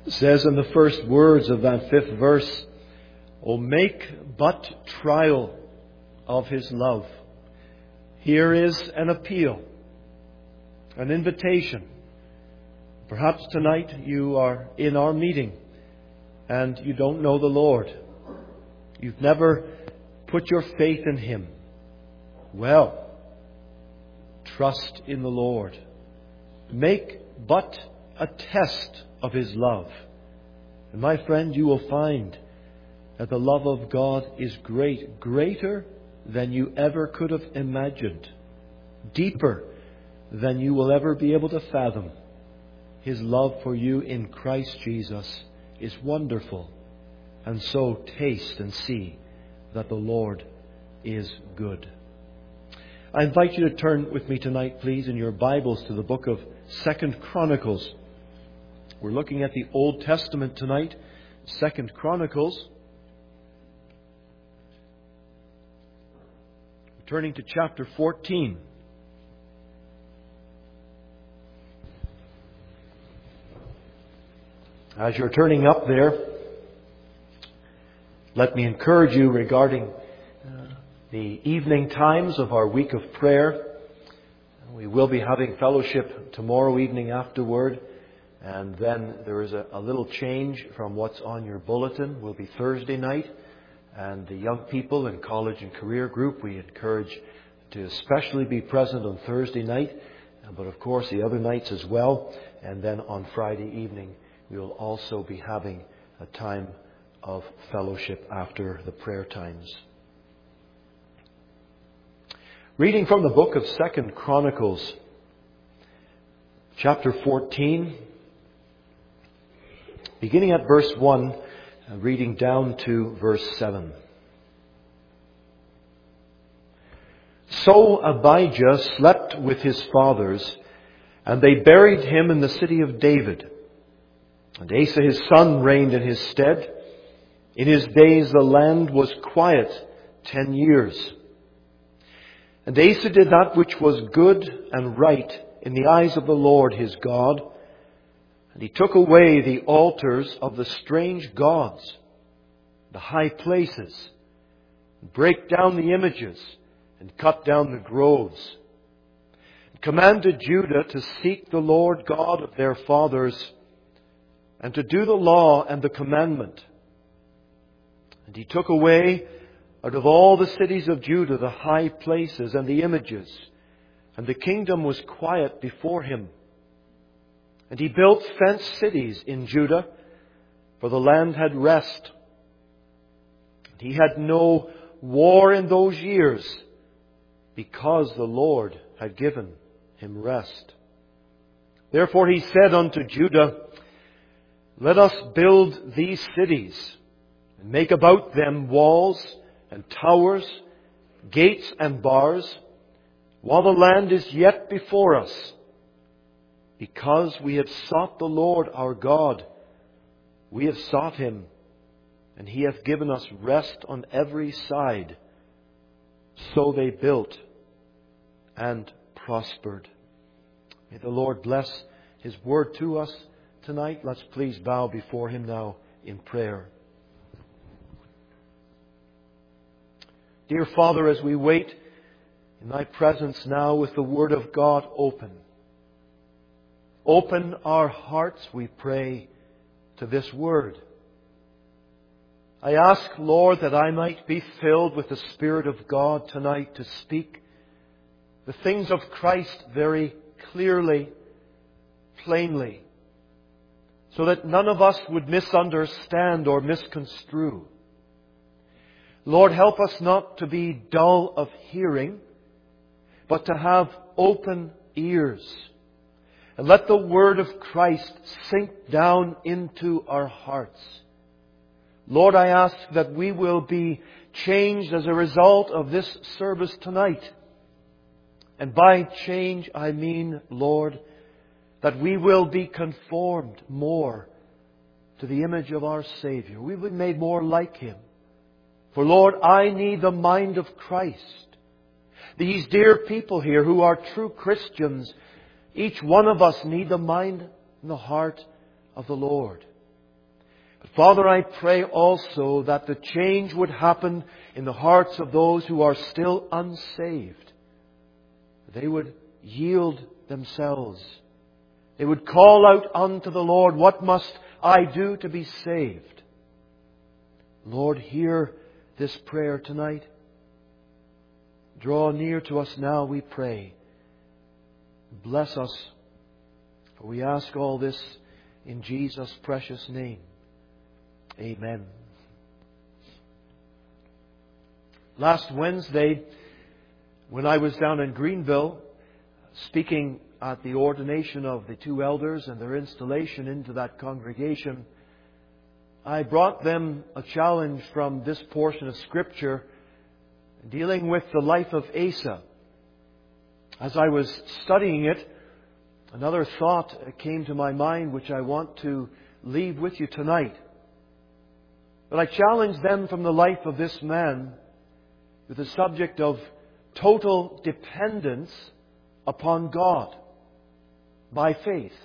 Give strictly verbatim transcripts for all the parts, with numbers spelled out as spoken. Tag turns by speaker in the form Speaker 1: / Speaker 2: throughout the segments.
Speaker 1: It says in the first words of that fifth verse, "O make but trial of His love." Here is an appeal, an invitation. Perhaps tonight you are in our meeting and you don't know the Lord. You've never put your faith in Him. Well, trust in the Lord. Make but a test of His love. And my friend, you will find that the love of God is great, greater than you ever could have imagined, deeper than you will ever be able to fathom. His love for you in Christ Jesus is wonderful. And so taste and see that the Lord is good. I invite you to turn with me tonight, please, in your Bibles to the book of Second Chronicles. We're looking at the Old Testament tonight, Second Chronicles. Turning to chapter fourteen. As you're turning up there, let me encourage you regarding uh, the evening times of our week of prayer. We will be having fellowship tomorrow evening afterward, and then there is a, a little change from what's on your bulletin. Will be Thursday night, and the young people in college and career group, we encourage to especially be present on Thursday night, but of course the other nights as well. And then on Friday evening, we will also be having a time of fellowship after the prayer times. Reading from the book of Second Chronicles, chapter fourteen, beginning at verse one, reading down to verse seven. So Abijah slept with his fathers, and they buried him in the city of David. And Asa his son reigned in his stead. In his days the land was quiet ten years. And Asa did that which was good and right in the eyes of the Lord his God. And he took away the altars of the strange gods, the high places, and brake down the images, and cut down the groves. And commanded Judah to seek the Lord God of their fathers, and to do the law and the commandment. And he took away out of all the cities of Judah the high places and the images, and the kingdom was quiet before him. And he built fenced cities in Judah, for the land had rest. And he had no war in those years, because the Lord had given him rest. Therefore he said unto Judah, Let us build these cities, and make about them walls and towers, gates and bars, while the land is yet before us, because we have sought the Lord our God. We have sought Him, and He hath given us rest on every side. So they built and prospered. May the Lord bless His word to us tonight. Let's please bow before Him now in prayer. Dear Father, as we wait in Thy presence now with the Word of God open, open our hearts, we pray, to this Word. I ask, Lord, that I might be filled with the Spirit of God tonight to speak the things of Christ very clearly, plainly, so that none of us would misunderstand or misconstrue. Lord, help us not to be dull of hearing, but to have open ears. And let the Word of Christ sink down into our hearts. Lord, I ask that we will be changed as a result of this service tonight. And by change, I mean, Lord, that we will be conformed more to the image of our Savior. We will be made more like Him. For Lord, I need the mind of Christ. These dear people here who are true Christians, each one of us need the mind and the heart of the Lord. Father, I pray also that the change would happen in the hearts of those who are still unsaved. They would yield themselves. They would call out unto the Lord, what must I do to be saved? Lord, hear this prayer tonight. Draw near to us now, we pray. Bless us, for we ask all this in Jesus' precious name. Amen. Last Wednesday, when I was down in Greenville, speaking at the ordination of the two elders and their installation into that congregation, I brought them a challenge from this portion of Scripture dealing with the life of Asa. As I was studying it, another thought came to my mind which I want to leave with you tonight. But I challenged them from the life of this man with the subject of total dependence upon God by faith.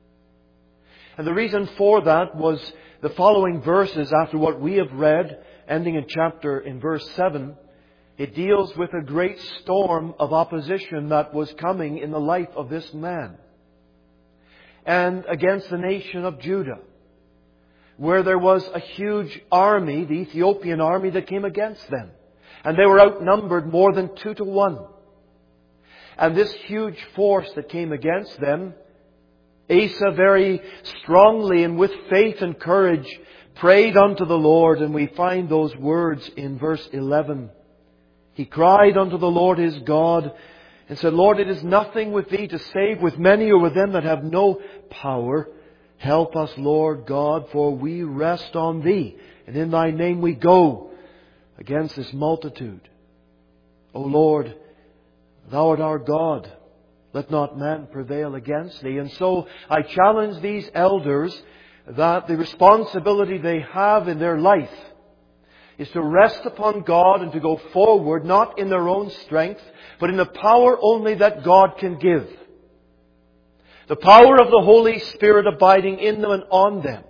Speaker 1: And the reason for that was the following verses after what we have read, ending in chapter in verse seven. It deals with a great storm of opposition that was coming in the life of this man and against the nation of Judah, where there was a huge army, the Ethiopian army, that came against them. And they were outnumbered more than two to one. And this huge force that came against them, Asa very strongly and with faith and courage prayed unto the Lord. And we find those words in verse eleven. He cried unto the Lord his God and said, Lord, it is nothing with Thee to save, with many or with them that have no power. Help us, Lord God, for we rest on Thee, and in Thy name we go against this multitude. O Lord, Thou art our God. Let not man prevail against Thee. And so I challenge these elders that the responsibility they have in their life is to rest upon God and to go forward, not in their own strength, but in the power only that God can give. The power of the Holy Spirit abiding in them and on them.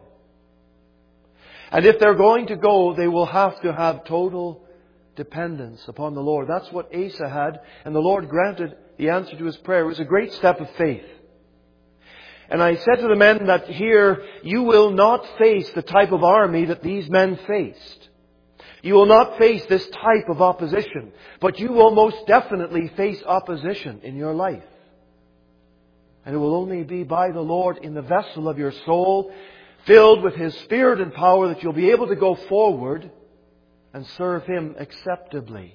Speaker 1: And if they're going to go, they will have to have total dependence upon the Lord. That's what Asa had, and the Lord granted the answer to his prayer. It was a great step of faith. And I said to the men that here, you will not face the type of army that these men faced. You will not face this type of opposition, but you will most definitely face opposition in your life. And it will only be by the Lord in the vessel of your soul, filled with His Spirit and power, that you'll be able to go forward and serve Him acceptably.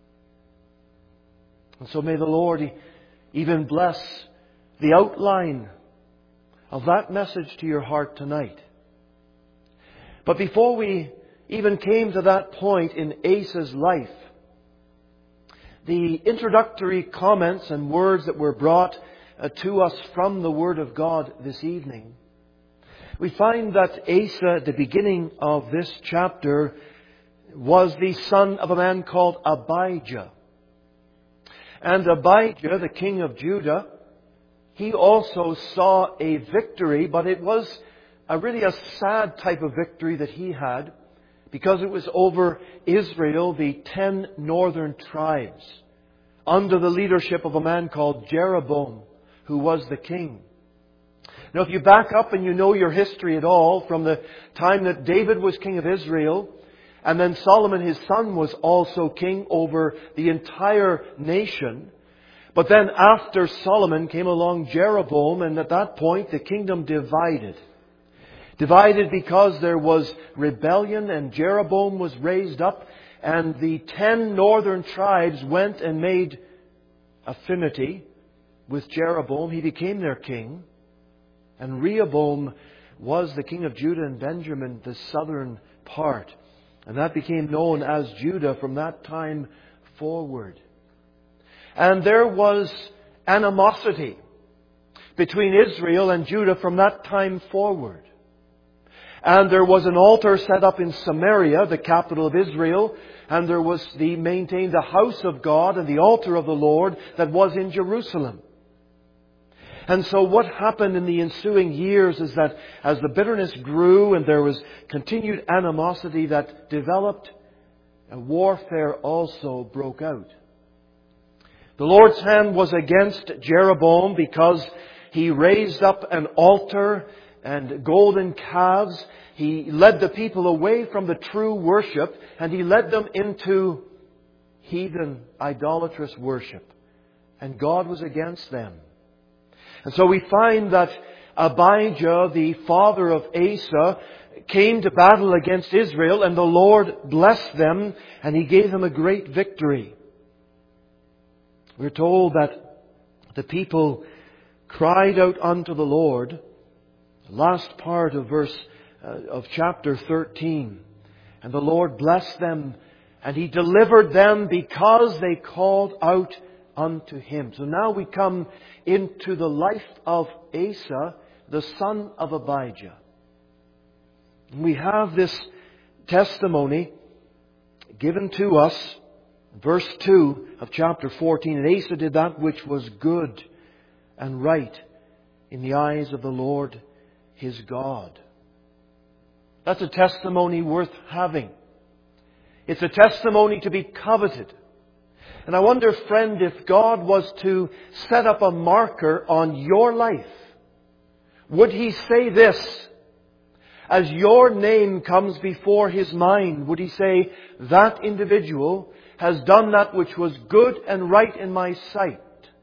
Speaker 1: And so may the Lord even bless the outline of that message to your heart tonight. But before we even came to that point in Asa's life, the introductory comments and words that were brought uh, to us from the Word of God this evening, we find that Asa, at the beginning of this chapter, was the son of a man called Abijah. And Abijah, the king of Judah, he also saw a victory, but it was a really a sad type of victory that he had, because it was over Israel, the ten northern tribes, under the leadership of a man called Jeroboam, who was the king. Now, if you back up and you know your history at all, from the time that David was king of Israel, and then Solomon, his son, was also king over the entire nation. But then after Solomon came along Jeroboam, and at that point the kingdom divided. Divided because there was rebellion, and Jeroboam was raised up, and the ten northern tribes went and made affinity with Jeroboam. He became their king. And Rehoboam was the king of Judah and Benjamin, the southern part. And that became known as Judah from that time forward. And there was animosity between Israel and Judah from that time forward. And there was an altar set up in Samaria, the capital of Israel, and there was the maintained the house of God and the altar of the Lord that was in Jerusalem. And so what happened in the ensuing years is that as the bitterness grew and there was continued animosity that developed, a warfare also broke out. The Lord's hand was against Jeroboam because he raised up an altar and golden calves. He led the people away from the true worship, and he led them into heathen, idolatrous worship. And God was against them. And so we find that Abijah, the father of Asa, came to battle against Israel, and the Lord blessed them, and He gave them a great victory. We're told that the people cried out unto the Lord, the last part of verse uh, of chapter thirteen, and the Lord blessed them, and He delivered them because they called out unto Him. So now we come into the life of Asa, the son of Abijah. We have this testimony given to us, verse two of chapter fourteen. And Asa did that which was good and right in the eyes of the Lord his God. That's a testimony worth having. It's a testimony to be coveted. And I wonder, friend, if God was to set up a marker on your life, would He say this? As your name comes before His mind, would He say, that individual has done that which was good and right in my sight?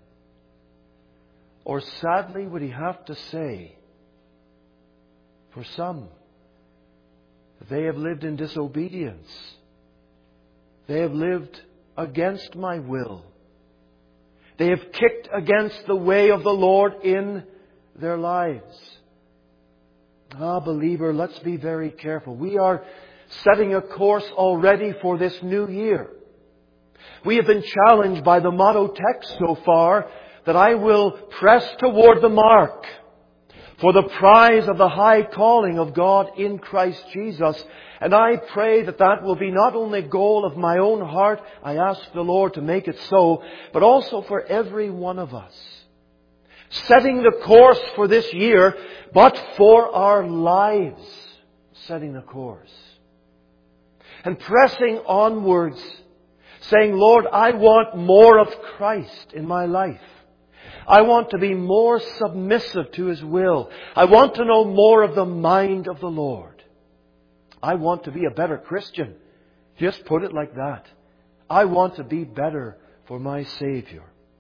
Speaker 1: Or sadly, would He have to say, for some, they have lived in disobedience. They have lived against my will. They have kicked against the way of the Lord in their lives. Ah, believer, let's be very careful. We are setting a course already for this new year. We have been challenged by the motto text so far that I will press toward the mark for the prize of the high calling of God in Christ Jesus. And I pray that that will be not only a goal of my own heart, I ask the Lord to make it so, but also for every one of us. Setting the course for this year, but for our lives. Setting the course. And pressing onwards, saying, Lord, I want more of Christ in my life. I want to be more submissive to His will. I want to know more of the mind of the Lord. I want to be a better Christian. Just put it like that. I want to be better for my Savior.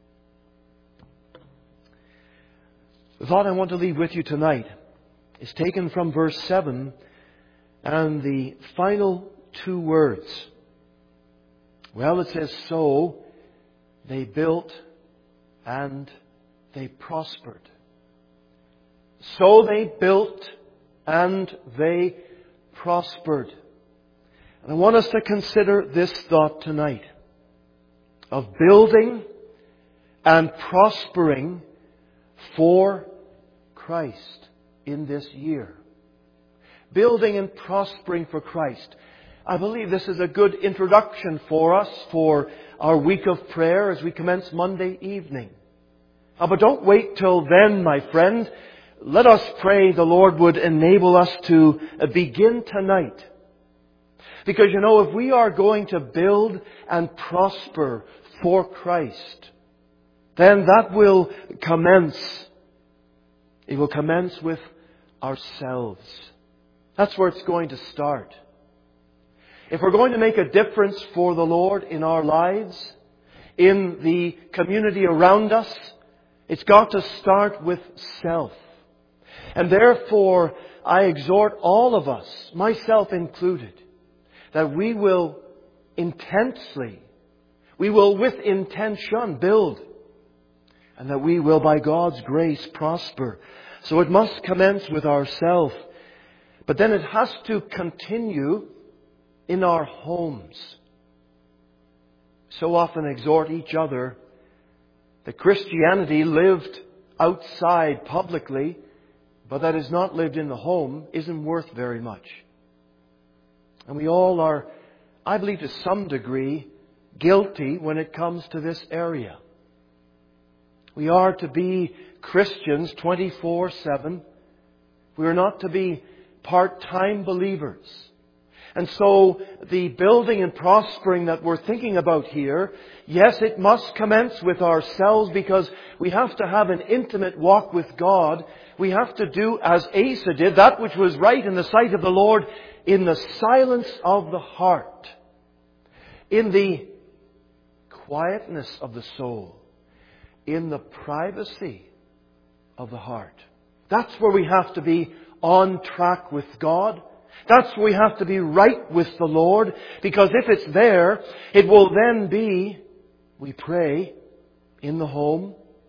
Speaker 1: The thought I want to leave with you tonight is taken from verse seven and the final two words. Well, it says, so they built and they prospered. So they built and they prospered. And I want us to consider this thought tonight of building and prospering for Christ in this year. Building and prospering for Christ. I believe this is a good introduction for us for our week of prayer as we commence Monday evening. Uh, but don't wait till then, my friend. Let us pray the Lord would enable us to begin tonight. Because, you know, if we are going to build and prosper for Christ, then that will commence. It will commence with ourselves. That's where it's going to start. If we're going to make a difference for the Lord in our lives, in the community around us, it's got to start with self. And therefore, I exhort all of us, myself included, that we will intensely, we will with intention build, and that we will by God's grace prosper. So it must commence with ourselves, but then it has to continue in our homes. So often exhort each other that Christianity lived outside publicly, but that is not lived in the home, isn't worth very much. And we all are, I believe to some degree, guilty when it comes to this area. We are to be Christians twenty-four seven. We are not to be part-time believers. And so the building and prospering that we're thinking about here, yes, it must commence with ourselves because we have to have an intimate walk with God. We have to do as Asa did, that which was right in the sight of the Lord, in the silence of the heart, in the quietness of the soul, in the privacy of the heart. That's where we have to be on track with God. That's where we have to be right with the Lord. Because if it's there, it will then be, we pray, in the home.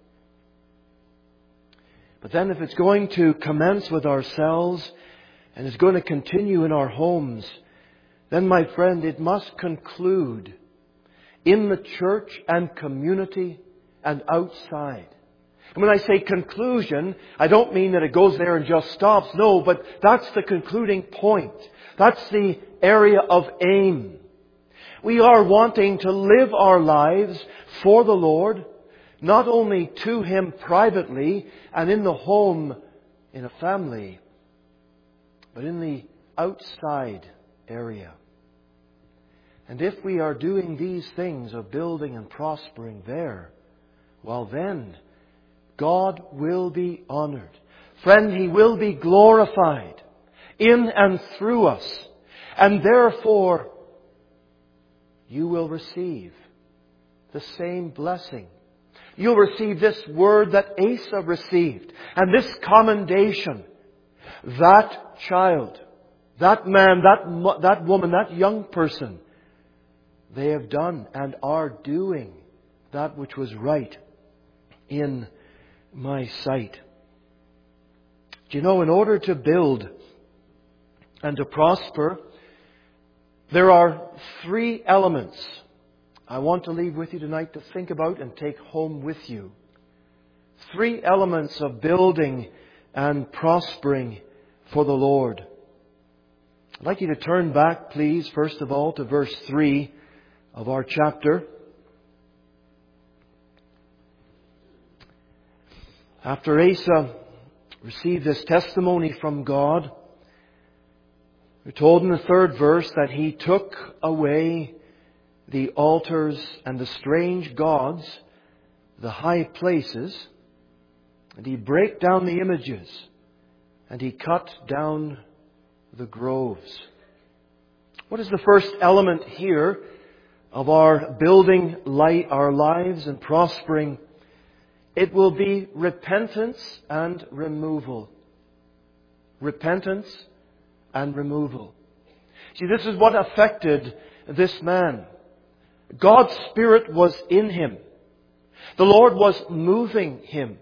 Speaker 1: But then if it's going to commence with ourselves and it's going to continue in our homes, then my friend, it must conclude in the church and community and outside. And when I say conclusion, I don't mean that it goes there and just stops. No, but that's the concluding point. That's the area of aim. We are wanting to live our lives for the Lord, not only to Him privately and in the home, in a family, but in the outside area. And if we are doing these things of building and prospering there, well then, God will be honored. Friend, He will be glorified in and through us. And therefore, you will receive the same blessing. You'll receive this word that Asa received. And this commendation. That child, that man, that, that woman, that young person, they have done and are doing that which was right in my sight. Do you know, in order to build and to prosper, there are three elements I want to leave with you tonight to think about and take home with you. Three elements of building and prospering for the Lord. I'd like you to turn back, please, first of all, to verse three of our chapter. After Asa received this testimony from God, we're told in the third verse that he took away the altars and the strange gods, the high places, and he brake down the images, and he cut down the groves. What is the first element here of our building light, our lives and prospering? It will be repentance and removal. Repentance and removal. See, this is what affected this man. God's Spirit was in him. The Lord was moving him.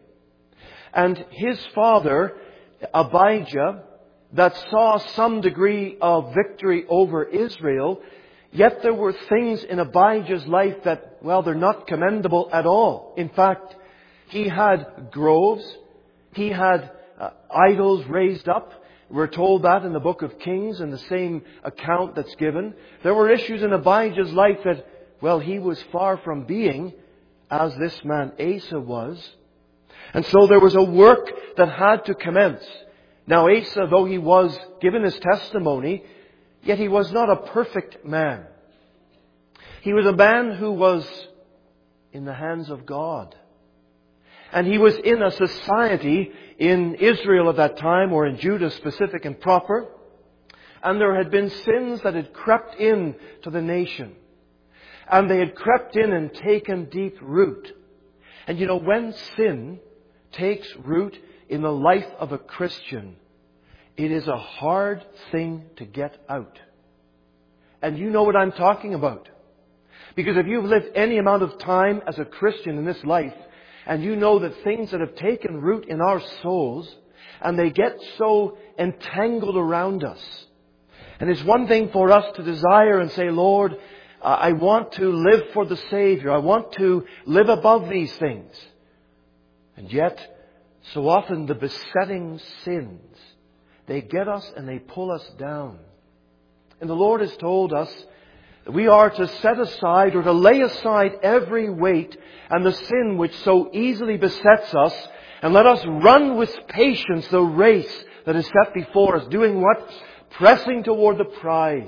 Speaker 1: And his father, Abijah, that saw some degree of victory over Israel, yet there were things in Abijah's life that, well, they're not commendable at all. In fact, he had groves. He had uh, idols raised up. We're told that in the book of Kings, in the same account that's given. There were issues in Abijah's life that, well, he was far from being as this man Asa was. And so there was a work that had to commence. Now Asa, though he was given his testimony, yet he was not a perfect man. He was a man who was in the hands of God. And he was in a society in Israel at that time, or in Judah specific and proper. And there had been sins that had crept in to the nation. And they had crept in and taken deep root. And you know, when sin takes root in the life of a Christian, it is a hard thing to get out. And you know what I'm talking about. Because if you've lived any amount of time as a Christian in this life, and you know that things that have taken root in our souls, and they get so entangled around us. And it's one thing for us to desire and say, Lord, I want to live for the Savior. I want to live above these things. And yet, so often the besetting sins, they get us and they pull us down. And the Lord has told us We are to set aside or to lay aside every weight and the sin which so easily besets us, and let us run with patience the race that is set before us. Doing what? Pressing toward the prize.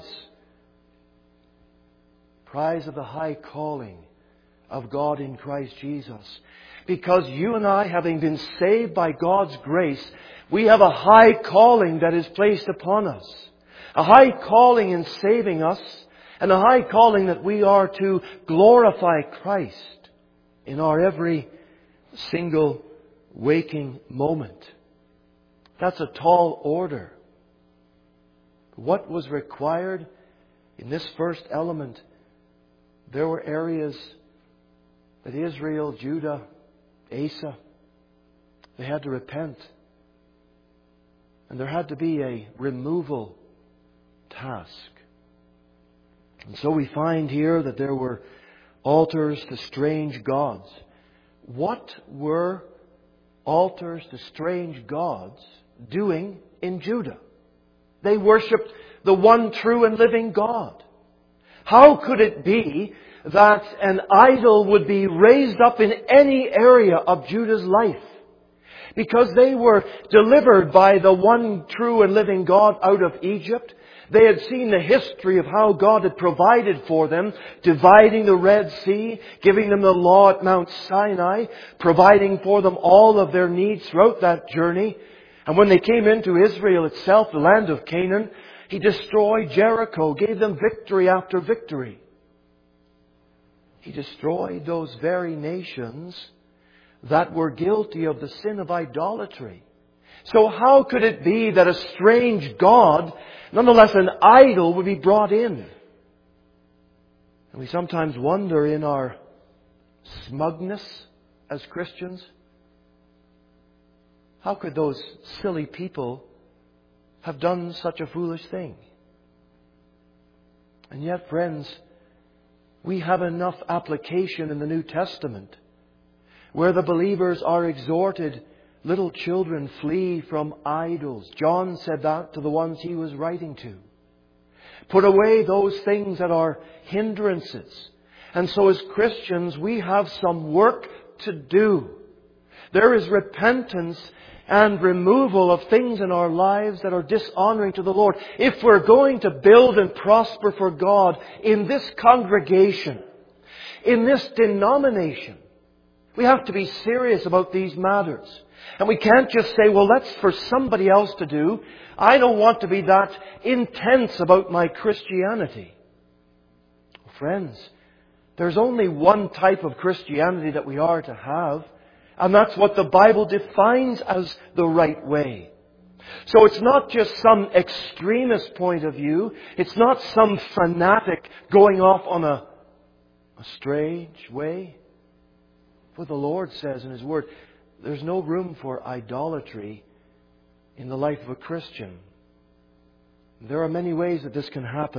Speaker 1: Prize of the high calling of God in Christ Jesus. Because you and I, having been saved by God's grace, we have a high calling that is placed upon us. A high calling in saving us, and a high calling that we are to glorify Christ in our every single waking moment. That's a tall order. What was required in this first element? There were areas that Israel, Judah, Asa, they had to repent. And there had to be a removal task. And so we find here that there were altars to strange gods. What were altars to strange gods doing in Judah? They worshipped the one true and living God. How could it be that an idol would be raised up in any area of Judah's life? Because they were delivered by the one true and living God out of Egypt. They had seen the history of how God had provided for them, dividing the Red Sea, giving them the law at Mount Sinai, providing for them all of their needs throughout that journey. And when they came into Israel itself, the land of Canaan, He destroyed Jericho, gave them victory after victory. He destroyed those very nations that were guilty of the sin of idolatry. So how could it be that a strange god, nonetheless an idol, would be brought in? And we sometimes wonder in our smugness as Christians, how could those silly people have done such a foolish thing? And yet, friends, we have enough application in the New Testament where the believers are exhorted, little children, flee from idols. John said that to the ones he was writing to. Put away those things that are hindrances. And so as Christians, we have some work to do. There is repentance and removal of things in our lives that are dishonoring to the Lord. If we're going to build and prosper for God in this congregation, in this denomination, we have to be serious about these matters. And we can't just say, well, that's for somebody else to do. I don't want to be that intense about my Christianity. Friends, there's only one type of Christianity that we are to have. And that's what the Bible defines as the right way. So it's not just some extremist point of view. It's not some fanatic going off on a, a strange way. What the Lord says in His Word, there's no room for idolatry in the life of a Christian. There are many ways that this can happen.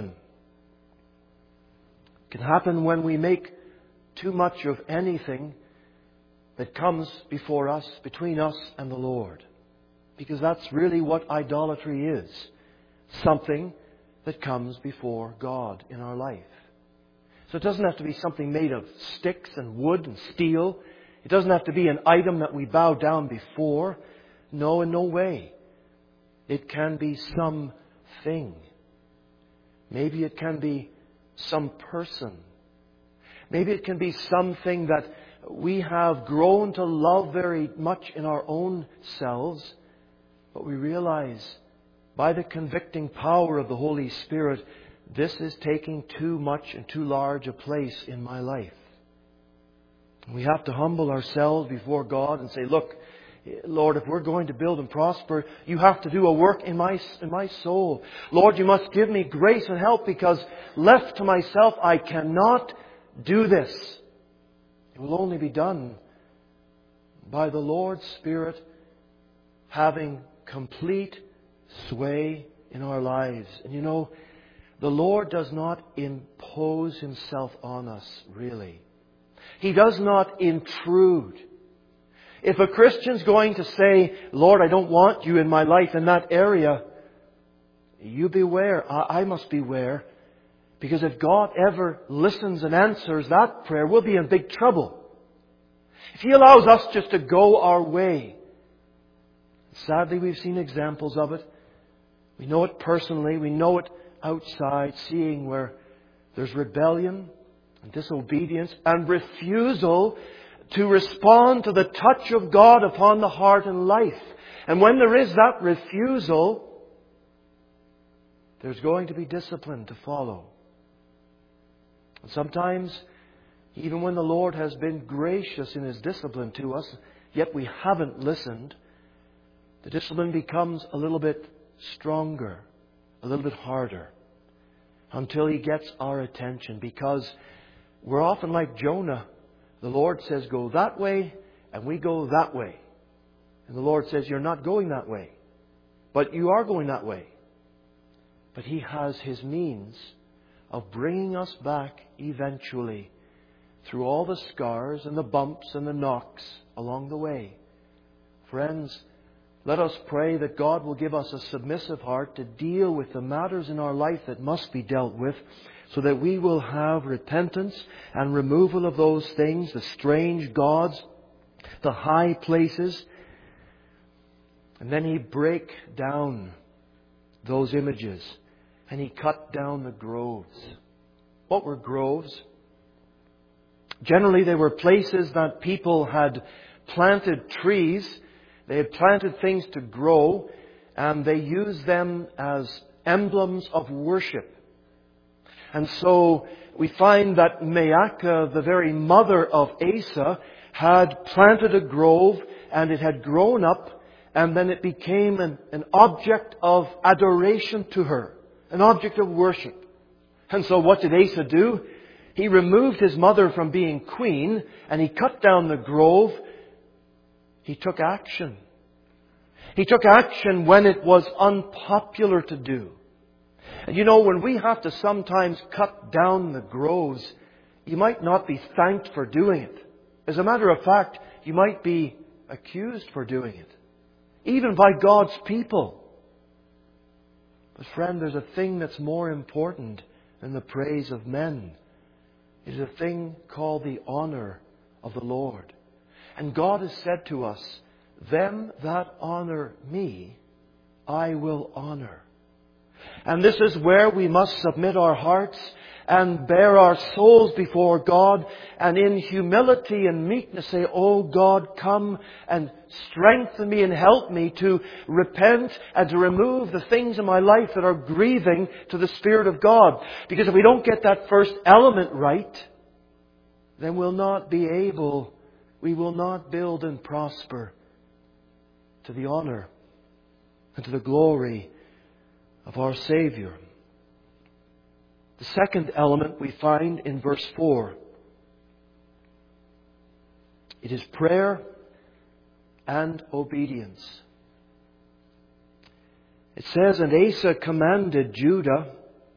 Speaker 1: It can happen when we make too much of anything that comes before us, between us and the Lord. Because that's really what idolatry is. Something that comes before God in our life. So it doesn't have to be something made of sticks and wood and steel. It doesn't have to be an item that we bow down before. No, in no way. It can be something. Maybe it can be some person. Maybe it can be something that we have grown to love very much in our own selves, but we realize by the convicting power of the Holy Spirit, this is taking too much and too large a place in my life. We have to humble ourselves before God and say, look, Lord, if we're going to build and prosper, you have to do a work in my, in my soul. Lord, you must give me grace and help, because left to myself, I cannot do this. It will only be done by the Lord's Spirit having complete sway in our lives. And you know, the Lord does not impose Himself on us, really. He does not intrude. If a Christian's going to say, Lord, I don't want you in my life in that area, you beware. I must beware Because if God ever listens and answers that prayer, we'll be in big trouble. If He allows us just to go our way. Sadly, we've seen examples of it. We know it personally. We know it outside, seeing where there's rebellion and disobedience and refusal to respond to the touch of God upon the heart and life. And when there is that refusal, there's going to be discipline to follow. And sometimes, even when the Lord has been gracious in His discipline to us, yet we haven't listened, the discipline becomes a little bit stronger, a little bit harder, until He gets our attention. Because we're often like Jonah. The Lord says, go that way, and we go that way. And the Lord says, you're not going that way. But you are going that way. But He has His means of bringing us back eventually through all the scars and the bumps and the knocks along the way. Friends, let us pray that God will give us a submissive heart to deal with the matters in our life that must be dealt with, so that we will have repentance and removal of those things, the strange gods, the high places. And then He break down those images and He cut down the groves. What were groves? Generally, they were places that people had planted trees. They had planted things to grow, and they used them as emblems of worship. And so we find that Maacah, the very mother of Asa, had planted a grove, and it had grown up, and then it became an, an object of adoration to her, an object of worship. And so what did Asa do? He removed his mother from being queen, and he cut down the grove. He took action. He took action when it was unpopular to do. And you know, when we have to sometimes cut down the groves, you might not be thanked for doing it. As a matter of fact, you might be accused for doing it, even by God's people. But friend, there's a thing that's more important than the praise of men. It is a thing called the honor of the Lord. And God has said to us, them that honor me, I will honor. And this is where we must submit our hearts and bear our souls before God, and in humility and meekness say, oh God, come and strengthen me and help me to repent and to remove the things in my life that are grieving to the Spirit of God. Because if we don't get that first element right, then we'll not be able, we will not build and prosper to the honor and to the glory of our Savior. The second element we find in verse four. It is prayer and obedience. It says, and Asa commanded Judah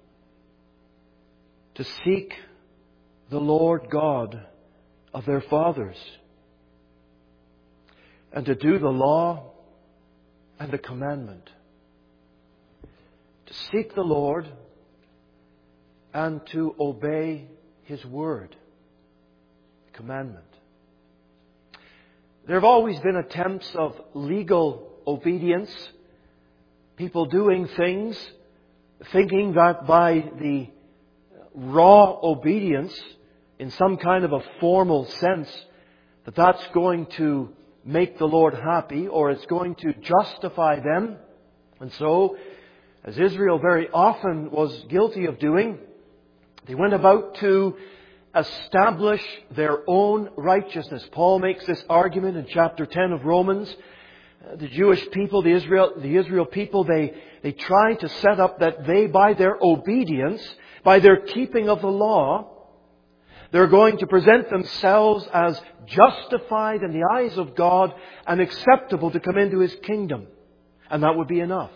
Speaker 1: to seek the Lord God of their fathers, and to do the law and the commandment. To seek the Lord and to obey His word, commandment. There have always been attempts of legal obedience, people doing things, thinking that by the raw obedience, in some kind of a formal sense, that that's going to make the Lord happy, or it's going to justify them. And so, as Israel very often was guilty of doing, they went about to establish their own righteousness. Paul makes this argument in chapter ten of Romans. The Jewish people, the Israel, the Israel people, they, they try to set up that they, by their obedience, by their keeping of the law, they're going to present themselves as justified in the eyes of God and acceptable to come into His kingdom. And that would be enough.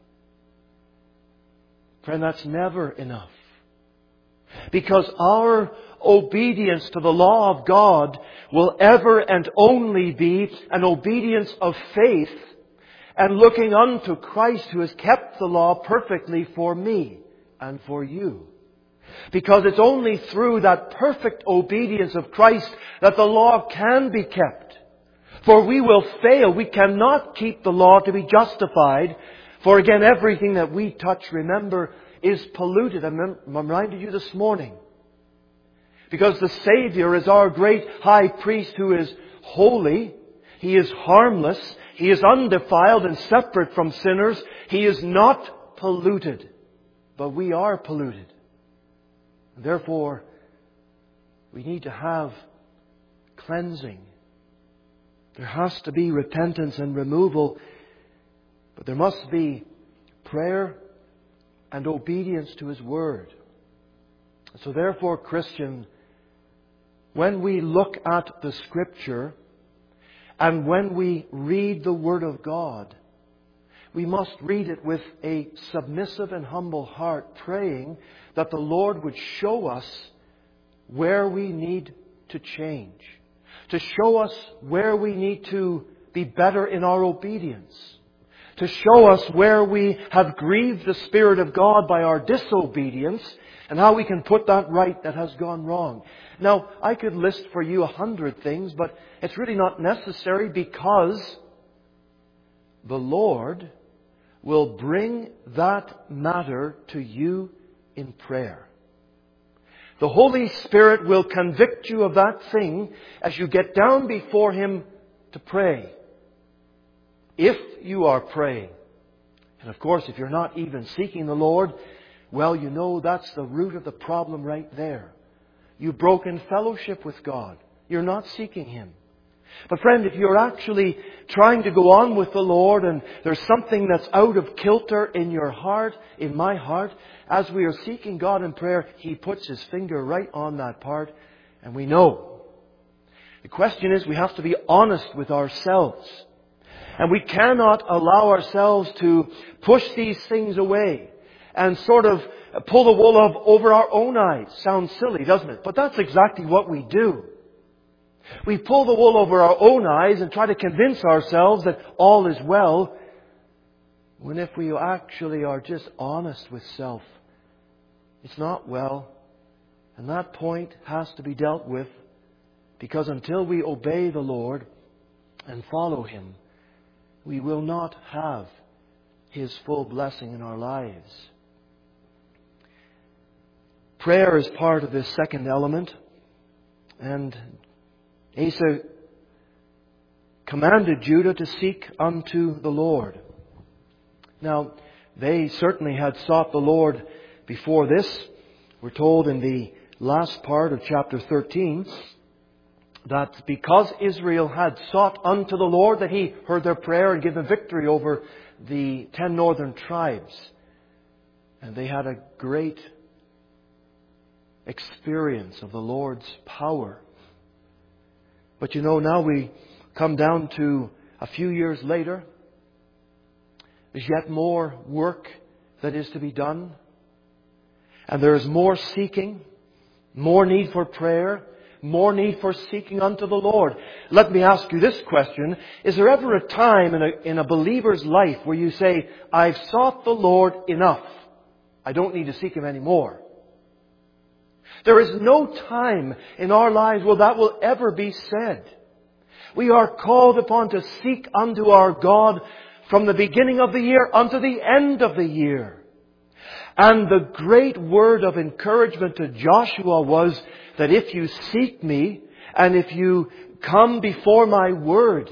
Speaker 1: Friend, that's never enough. Because our obedience to the law of God will ever and only be an obedience of faith and looking unto Christ, who has kept the law perfectly for me and for you. Because it's only through that perfect obedience of Christ that the law can be kept. For we will fail. We cannot keep the law to be justified. For again, everything that we touch, remember, is polluted. I reminded you this morning. Because the Savior is our great high priest who is holy. He is harmless. He is undefiled and separate from sinners. He is not polluted. But we are polluted. Therefore, we need to have cleansing. There has to be repentance and removal. But there must be prayer and obedience to His Word. So therefore, Christian, when we look at the Scripture and when we read the Word of God, we must read it with a submissive and humble heart, praying that the Lord would show us where we need to change, to show us where we need to be better in our obedience, to show us where we have grieved the Spirit of God by our disobedience, and how we can put that right that has gone wrong. Now, I could list for you a hundred things, but it's really not necessary, because the Lord will bring that matter to you in prayer. The Holy Spirit will convict you of that thing as you get down before Him to pray. If you are praying. And of course, if you're not even seeking the Lord, well, you know that's the root of the problem right there. You've broken fellowship with God. You're not seeking Him. But friend, if you're actually trying to go on with the Lord and there's something that's out of kilter in your heart, in my heart, as we are seeking God in prayer, He puts His finger right on that part, and we know. The question is, we have to be honest with ourselves. And we cannot allow ourselves to push these things away and sort of pull the wool up over our own eyes. Sounds silly, doesn't it? But that's exactly what we do. We pull the wool over our own eyes and try to convince ourselves that all is well, when if we actually are just honest with self, it's not well. And that point has to be dealt with, because until we obey the Lord and follow Him, we will not have His full blessing in our lives. Prayer is part of this second element. And Asa commanded Judah to seek unto the Lord. Now, they certainly had sought the Lord before this. We're told in the last part of chapter thirteen that because Israel had sought unto the Lord, that He heard their prayer and gave them victory over the ten northern tribes. And they had a great experience of the Lord's power. But you know, now we come down to a few years later. There's yet more work that is to be done. And there is more seeking, more need for prayer, more need for seeking unto the Lord. Let me ask you this question. Is there ever a time in a, in a believer's life where you say, I've sought the Lord enough. I don't need to seek Him anymore? There is no time in our lives where that will ever be said. We are called upon to seek unto our God from the beginning of the year unto the end of the year. And the great word of encouragement to Joshua was that if you seek Me and if you come before My word,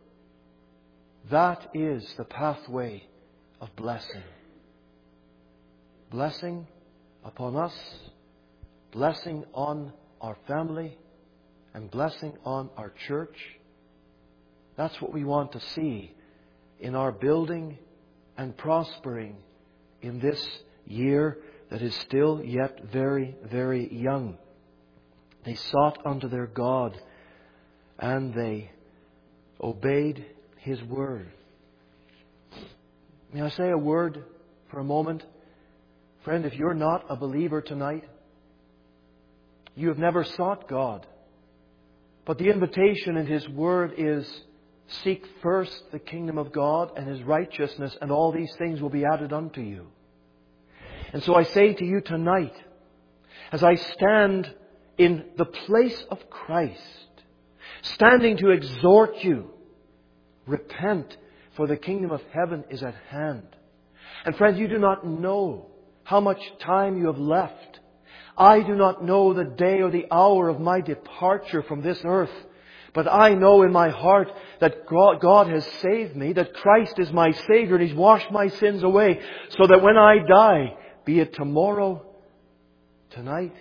Speaker 1: that is the pathway of blessing. Blessing upon us, blessing on our family, and blessing on our church. That's what we want to see in our building and prospering in this year that is still yet very, very young. They sought unto their God and they obeyed His word. May I say a word for a moment? Friend, if you're not a believer tonight, you have never sought God. But the invitation in His Word is, seek first the kingdom of God and His righteousness, and all these things will be added unto you. And so I say to you tonight, as I stand in the place of Christ, standing to exhort you, repent, for the kingdom of heaven is at hand. And friends, you do not know how much time you have left. I do not know the day or the hour of my departure from this earth. But I know in my heart that God has saved me, that Christ is my Savior, and He's washed my sins away, so that when I die, be it tomorrow, tonight,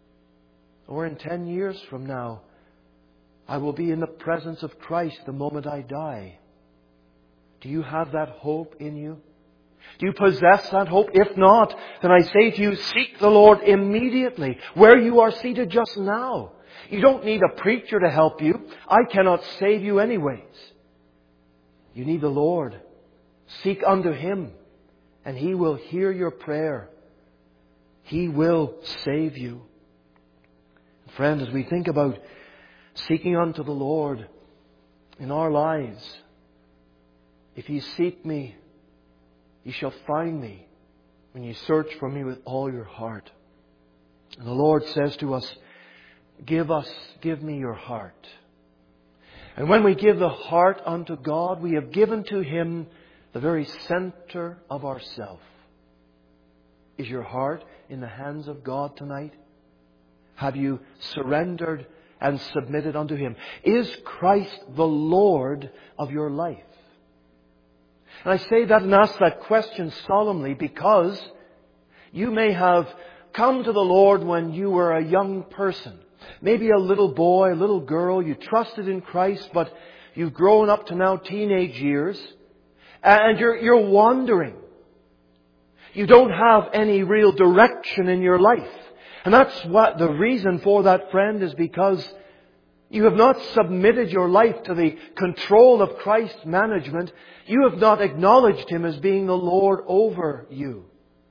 Speaker 1: or in ten years from now, I will be in the presence of Christ the moment I die. Do you have that hope in you? Do you possess that hope? If not, then I say to you, seek the Lord immediately, where you are seated just now. You don't need a preacher to help you. I cannot save you anyways. You need the Lord. Seek unto Him, and He will hear your prayer. He will save you. Friend, as we think about seeking unto the Lord in our lives, if ye seek me, ye shall find me when ye search for me with all your heart. And the Lord says to us, Give us, give me your heart. And when we give the heart unto God, we have given to Him the very center of ourself. Is your heart in the hands of God tonight? Have you surrendered and submitted unto Him? Is Christ the Lord of your life? And I say that and ask that question solemnly because you may have come to the Lord when you were a young person. Maybe a little boy, a little girl, you trusted in Christ, but you've grown up to now teenage years, and you're, you're wandering. You don't have any real direction in your life. And that's what the reason for that, friend, is because you have not submitted your life to the control of Christ's management. You have not acknowledged Him as being the Lord over you.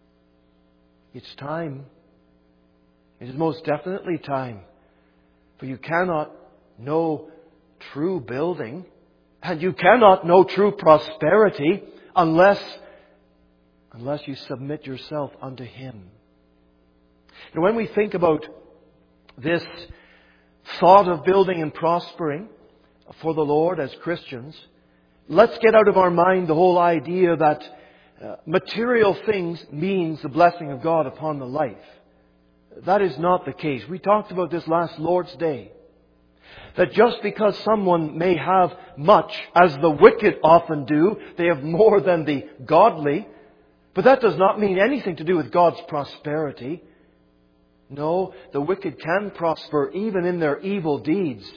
Speaker 1: It's time. It is most definitely time. For you cannot know true building, and you cannot know true prosperity unless, unless you submit yourself unto Him. Now, when we think about this thought of building and prospering for the Lord as Christians, let's get out of our mind the whole idea that uh, material things means the blessing of God upon the life. That is not the case. We talked about this last Lord's Day. That just because someone may have much, as the wicked often do, they have more than the godly, but that does not mean anything to do with God's prosperity. No, the wicked can prosper even in their evil deeds.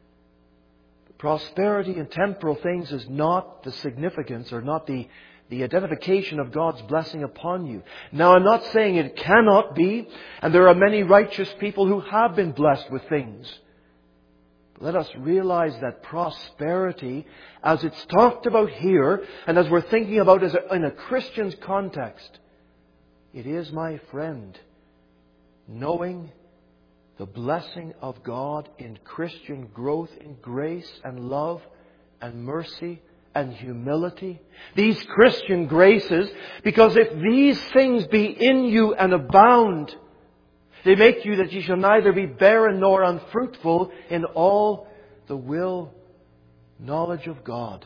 Speaker 1: Prosperity in temporal things is not the significance or not the, the identification of God's blessing upon you. Now, I'm not saying it cannot be, and there are many righteous people who have been blessed with things. Let us realize that prosperity, as it's talked about here, and as we're thinking about it in a Christian's context, it is, my friend, knowing the blessing of God in Christian growth in grace and love and mercy and humility. These Christian graces, because if these things be in you and abound, they make you that ye shall neither be barren nor unfruitful in all the will, knowledge of God.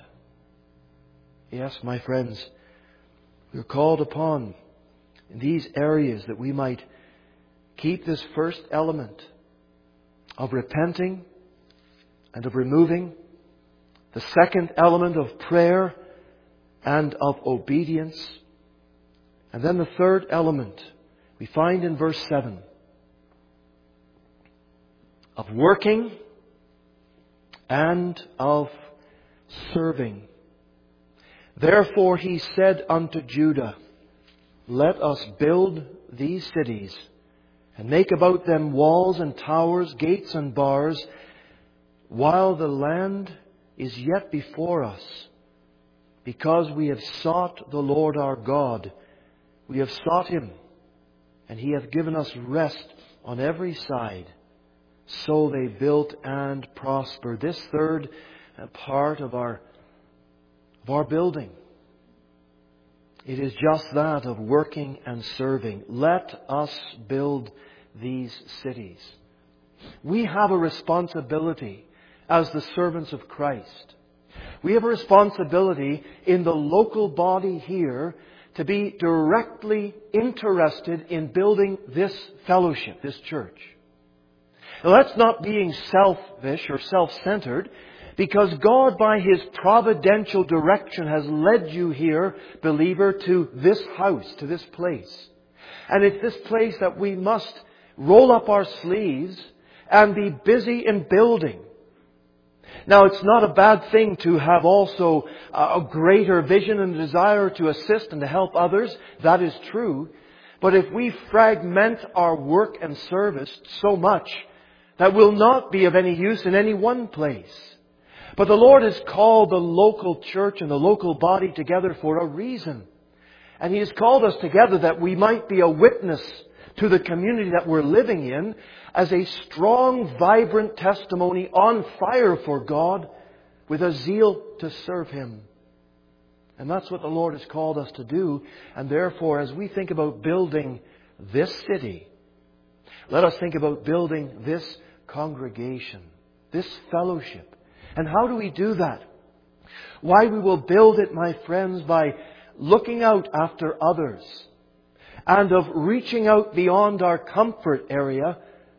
Speaker 1: Yes, my friends, we're called upon in these areas that we might keep this first element of repenting and of removing, the second element of prayer and of obedience, and then the third element we find in verse seven of working and of serving. Therefore He said unto Judah, Let us build these cities, and make about them walls and towers, gates and bars, while the land is yet before us, because we have sought the Lord our God. We have sought Him, and He hath given us rest on every side. So they built and prospered. This third part of our, of our building, it is just that of working and serving. Let us build these cities. We have a responsibility as the servants of Christ. We have a responsibility in the local body here to be directly interested in building this fellowship, this church. Now, that's not being selfish or self-centered, because God, by His providential direction, has led you here, believer, to this house, to this place. And it's this place that we must roll up our sleeves and be busy in building. Now, it's not a bad thing to have also a greater vision and desire to assist and to help others. That is true. But if we fragment our work and service so much, that will not be of any use in any one place. But the Lord has called the local church and the local body together for a reason. And He has called us together that we might be a witness to the community that we're living in as a strong, vibrant testimony on fire for God with a zeal to serve Him. And that's what the Lord has called us to do. And therefore, as we think about building this city, let us think about building this congregation, this fellowship. And how do we do that? Why, we will build it, my friends, by looking out after others and of reaching out beyond our comfort area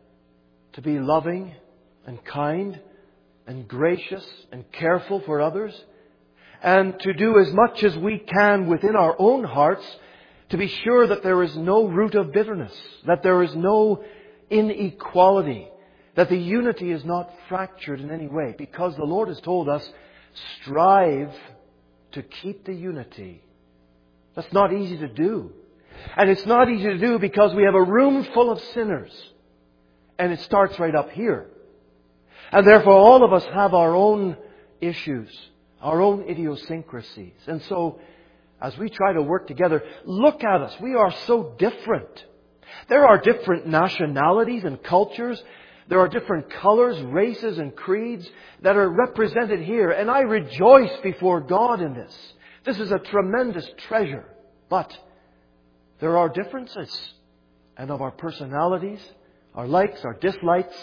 Speaker 1: to be loving and kind and gracious and careful for others, and to do as much as we can within our own hearts to be sure that there is no root of bitterness, that there is no inequality, that the unity is not fractured in any way, because the Lord has told us, strive to keep the unity. That's not easy to do. And it's not easy to do because we have a room full of sinners. And it starts right up here. And therefore all of us have our own issues, our own idiosyncrasies. And so, as we try to work together, look at us. We are so different. There are different nationalities and cultures. There are different colors, races, and creeds that are represented here. And I rejoice before God in this. This is a tremendous treasure. But there are differences. And of our personalities, our likes, our dislikes.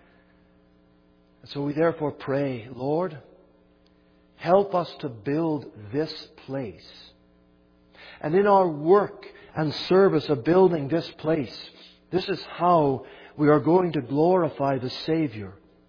Speaker 1: And so we therefore pray, Lord, help us to build this place. And in our work and service of building this place, this is how we are going to glorify the Savior.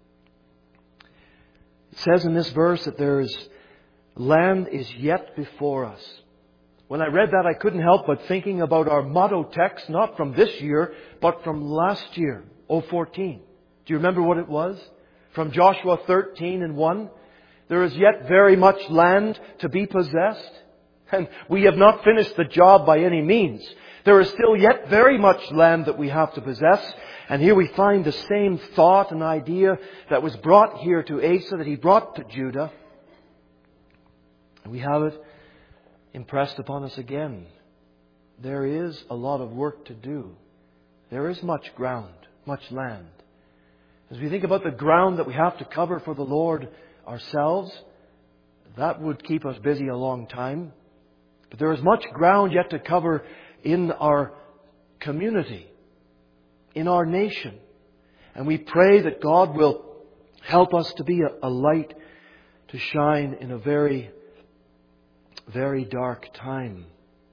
Speaker 1: It says in this verse that there is land is yet before us. When I read that, I couldn't help but thinking about our motto text, not from this year, but from last year, oh fourteen. Do you remember what it was? From Joshua thirteen and one. There is yet very much land to be possessed. And we have not finished the job by any means. There is still yet very much land that we have to possess. And here we find the same thought and idea that was brought here to Asa, that he brought to Judah. And we have it impressed upon us again. There is a lot of work to do. There is much ground, much land. As we think about the ground that we have to cover for the Lord ourselves, that would keep us busy a long time. But there is much ground yet to cover in our community, in our nation. And we pray that God will help us to be a, a light to shine in a very, very dark time.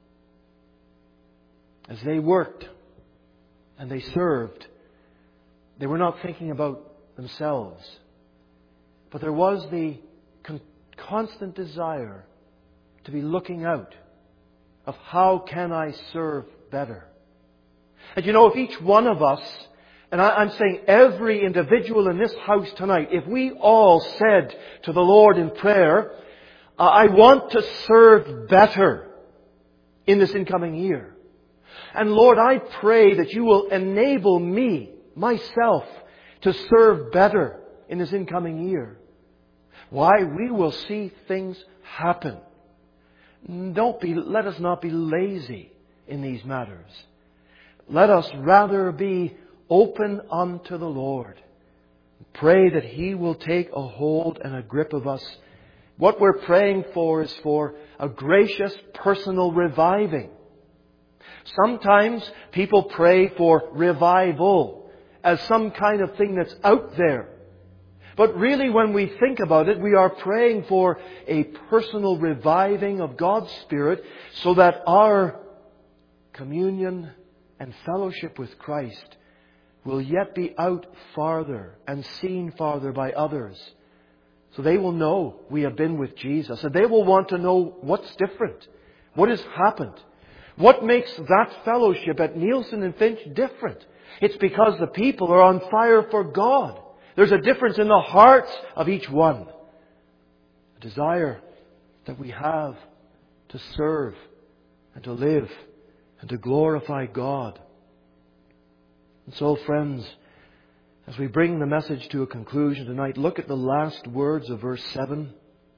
Speaker 1: As they worked and they served, they were not thinking about themselves. But there was the con- constant desire to be looking out of how can I serve better. And you know, if each one of us, and I, I'm saying every individual in this house tonight, if we all said to the Lord in prayer, uh, I want to serve better in this incoming year. And Lord, I pray that you will enable me, myself, to serve better in this incoming year. Why? We will see things happen. Don't be, let us not be lazy in these matters. Let us rather be open unto the Lord. Pray that He will take a hold and a grip of us. What we're praying for is for a gracious personal reviving. Sometimes people pray for revival as some kind of thing that's out there. But really, when we think about it, we are praying for a personal reviving of God's Spirit so that our communion and fellowship with Christ will yet be out farther and seen farther by others. So they will know we have been with Jesus, and they will want to know what's different, what has happened. What makes that fellowship at Nielsen and Finch different? It's because the people are on fire for God. There's a difference in the hearts of each one. A desire that we have to serve and to live and to glorify God. And so, friends, as we bring the message to a conclusion tonight, look at the last words of verse seven.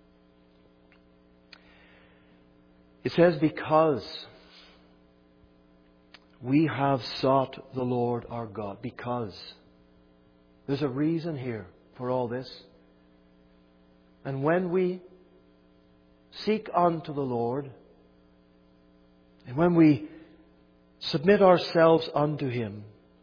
Speaker 1: It says, because we have sought the Lord our God. Because. There's a reason here for all this. And when we seek unto the Lord, and when we submit ourselves unto Him,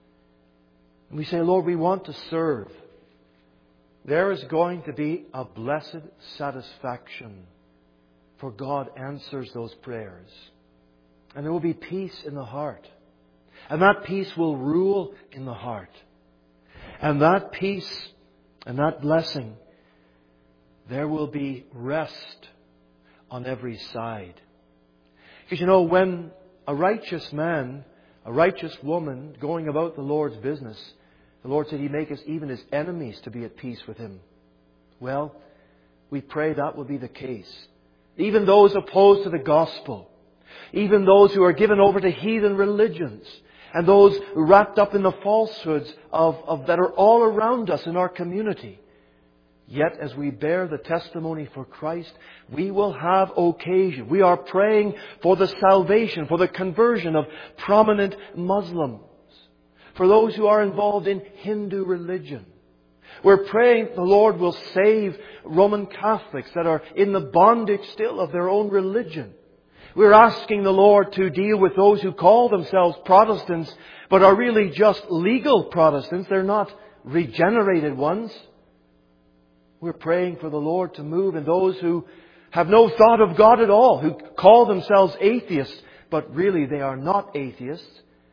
Speaker 1: and we say, Lord, we want to serve, there is going to be a blessed satisfaction, for God answers those prayers. And there will be peace in the heart. And that peace will rule in the heart. And that peace and that blessing, there will be rest on every side. Because you know, when a righteous man, a righteous woman going about the Lord's business, the Lord said He maketh even His enemies to be at peace with Him. Well, we pray that will be the case. Even those opposed to the gospel, even those who are given over to heathen religions, and those wrapped up in the falsehoods of, of that are all around us in our community. Yet as we bear the testimony for Christ, we will have occasion. We are praying for the salvation, for the conversion of prominent Muslims, for those who are involved in Hindu religion. We're praying the Lord will save Roman Catholics that are in the bondage still of their own religion. We're asking the Lord to deal with those who call themselves Protestants but are really just legal Protestants. They're not regenerated ones. We're praying for the Lord to move in those who have no thought of God at all, who call themselves atheists, but really they are not atheists.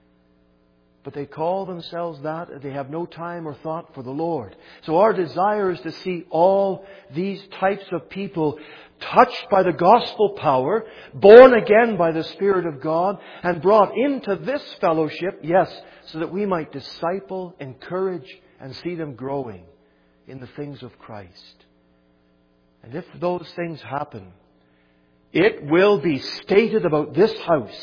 Speaker 1: But they call themselves that, and they have no time or thought for the Lord. So our desire is to see all these types of people touched by the gospel power, born again by the Spirit of God, and brought into this fellowship, yes, so that we might disciple, encourage, and see them growing in the things of Christ. And if those things happen, it will be stated about this house,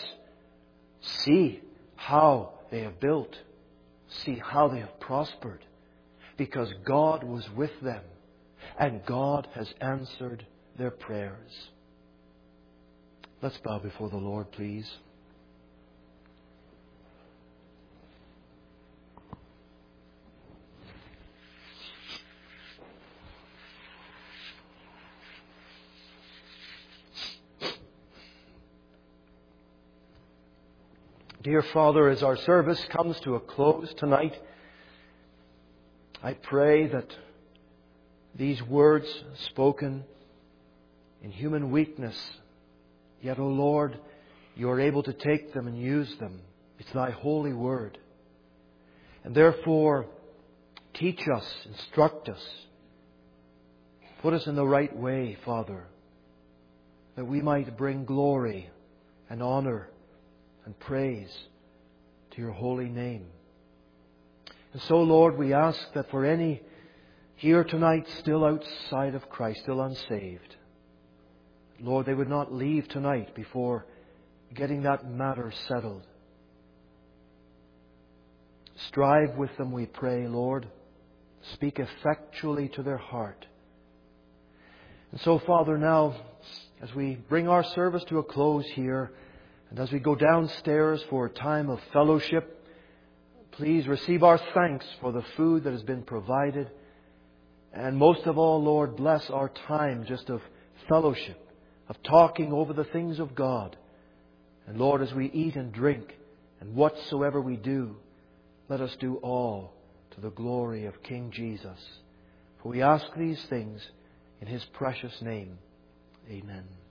Speaker 1: see how they have built. See how they have prospered. Because God was with them. And God has answered their prayers. Let's bow before the Lord, please. Dear Father, as our service comes to a close tonight, I pray that these words spoken in human weakness, yet, O Lord, You are able to take them and use them. It's Thy holy word. And therefore, teach us, instruct us, put us in the right way, Father, that we might bring glory and honor and praise to Your holy name. And so, Lord, we ask that for any here tonight still outside of Christ, still unsaved, Lord, they would not leave tonight before getting that matter settled. Strive with them, we pray, Lord. Speak effectually to their heart. And so, Father, now, as we bring our service to a close here, and as we go downstairs for a time of fellowship, please receive our thanks for the food that has been provided. And most of all, Lord, bless our time just of fellowship, of talking over the things of God. And Lord, as we eat and drink and whatsoever we do, let us do all to the glory of King Jesus. For we ask these things in His precious name. Amen.